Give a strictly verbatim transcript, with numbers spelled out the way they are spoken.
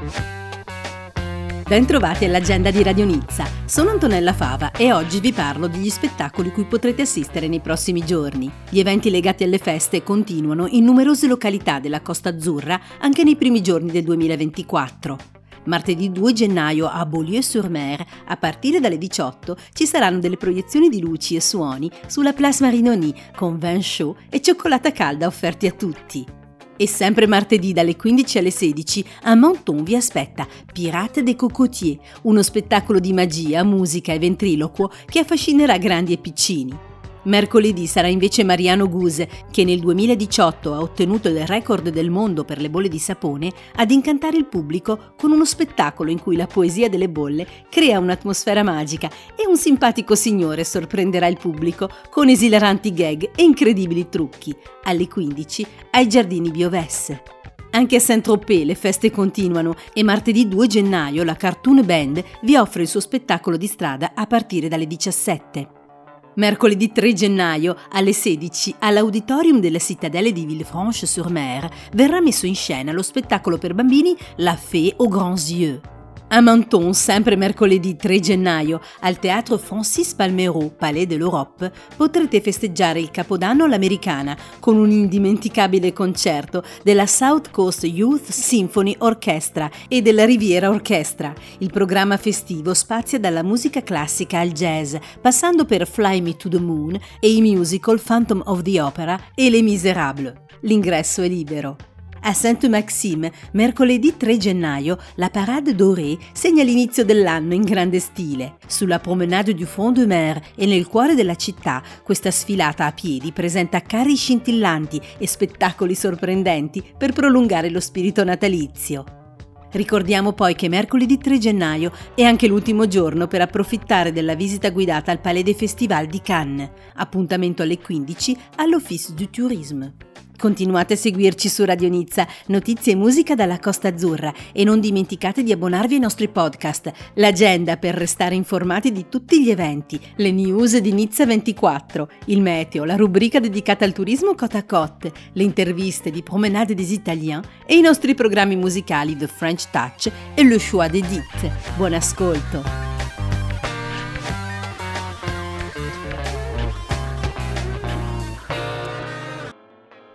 Bentrovati all'agenda di Radio Nizza. Sono Antonella Fava e oggi vi parlo degli spettacoli cui potrete assistere nei prossimi giorni. Gli eventi legati alle feste continuano in numerose località della Costa Azzurra anche nei primi giorni del duemilaventiquattro. Martedì due gennaio a Beaulieu-sur-Mer, a partire dalle diciotto, ci saranno delle proiezioni di luci e suoni sulla Place Marinoni con vin chaud e cioccolata calda offerti a tutti. E sempre martedì dalle quindici alle sedici a Menton vi aspetta Pirate des Cocotiers, uno spettacolo di magia, musica e ventriloquo che affascinerà grandi e piccini. Mercoledì sarà invece Mariano Guse, che nel duemiladiciotto ha ottenuto il record del mondo per le bolle di sapone, ad incantare il pubblico con uno spettacolo in cui la poesia delle bolle crea un'atmosfera magica e un simpatico signore sorprenderà il pubblico con esilaranti gag e incredibili trucchi, alle quindici ai Giardini Bioves. Anche a Saint-Tropez le feste continuano e martedì due gennaio la Cartoon Band vi offre il suo spettacolo di strada a partire dalle diciassette. Mercoledì tre gennaio alle sedici all'Auditorium della Cittadelle di Villefranche-sur-Mer verrà messo in scena lo spettacolo per bambini La Fée aux Grands Yeux. A Menton, sempre mercoledì tre gennaio, al Théâtre Francis Palmero, Palais de l'Europe, potrete festeggiare il Capodanno all'americana con un indimenticabile concerto della South Coast Youth Symphony Orchestra e della Riviera Orchestra. Il programma festivo spazia dalla musica classica al jazz, passando per Fly Me to the Moon e i musical Phantom of the Opera e Les Misérables. L'ingresso è libero. A Sainte-Maxime, mercoledì tre gennaio, la Parade Dorée segna l'inizio dell'anno in grande stile. Sulla Promenade du Front de Mer e nel cuore della città, questa sfilata a piedi presenta carri scintillanti e spettacoli sorprendenti per prolungare lo spirito natalizio. Ricordiamo poi che mercoledì tre gennaio è anche l'ultimo giorno per approfittare della visita guidata al Palais des Festivals di Cannes. Appuntamento alle quindici all'Office du Tourisme. Continuate a seguirci su Radio Nizza, notizie e musica dalla Costa Azzurra e non dimenticate di abbonarvi ai nostri podcast, l'agenda per restare informati di tutti gli eventi, le news di Nizza ventiquattro, il meteo, la rubrica dedicata al turismo côte à côte, le interviste di Promenade des Italiens e i nostri programmi musicali The French Touch e Le Choix d'Edith. Buon ascolto!